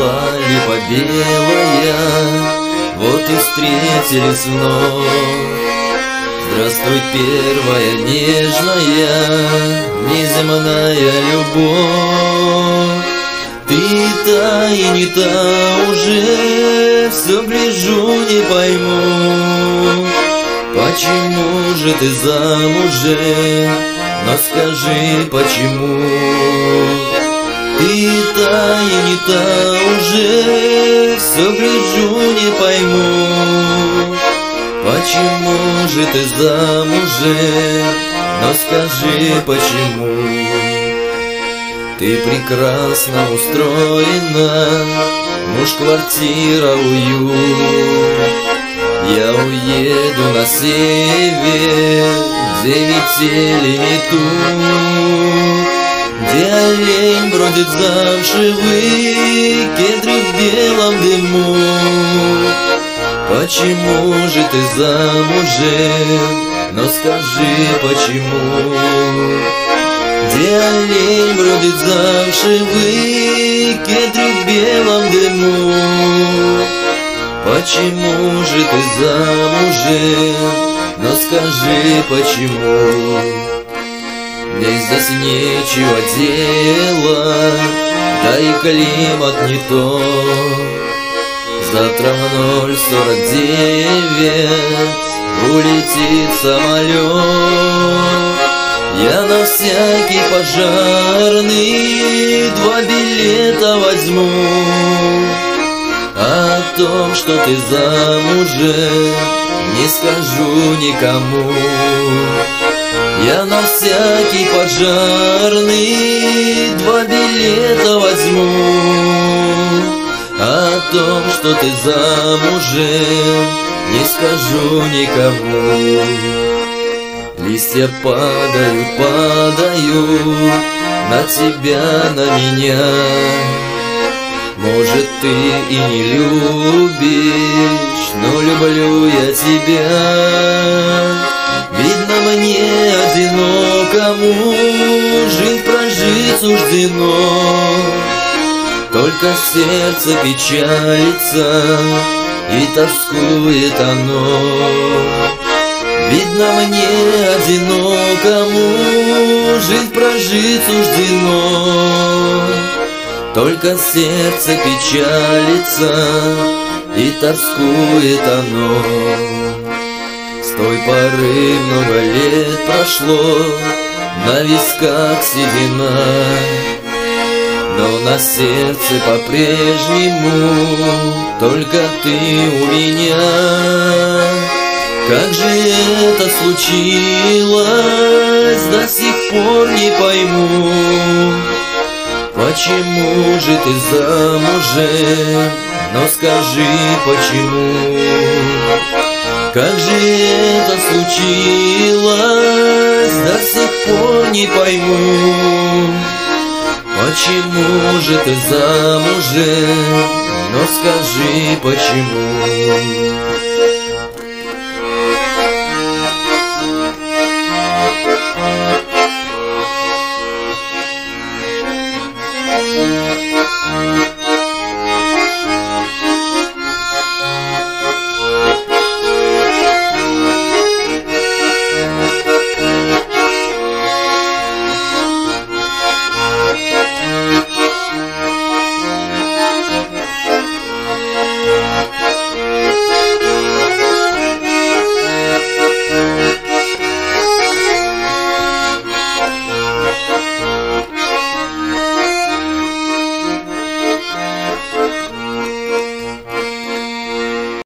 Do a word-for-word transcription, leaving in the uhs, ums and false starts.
Расцвела липа белая, вот и встретились вновь. Здравствуй, первая нежная, неземная любовь. Ты та и не та уже, все гляжу, не пойму. Почему же ты замужем? Но скажи, почему? Ты та и не та уже, все гляжу, не пойму. Почему же ты замужем? Но скажи, почему? Ты прекрасно устроена, муж, квартира, уют. Я уеду на север, где метели метут, где олень бродит замшевый, кедры в белом дыму. Почему же ты замужем? Но скажи, почему? Где олень бродит замшевый, кедры в белом дыму. Почему же ты замужем? Но скажи, почему? Мне здесь нечего делать, да и климат не тот. Завтра в ноль сорок девять улетит самолет. Я на всякий пожарный два билета возьму. О том, что ты замужем, не скажу никому. Я на всякий пожарный два билета возьму. О том, что ты замужем, не скажу никому. Листья падают, падают на тебя, на меня. Может, ты и не любишь, но люблю я тебя. Видно, мне одинокому жить прожить суждено. Только сердце печалится и тоскует оно. Видно, мне одинокому жить прожить суждено. Только сердце печалится и тоскует оно. С той поры много лет прошло, на висках седина, но на сердце по-прежнему только ты у меня. Как же это случилось, до сих пор не пойму. Почему же ты замужем? Но скажи, почему? Как же это случилось, до сих пор не пойму. Почему же ты замужем? Но скажи, почему?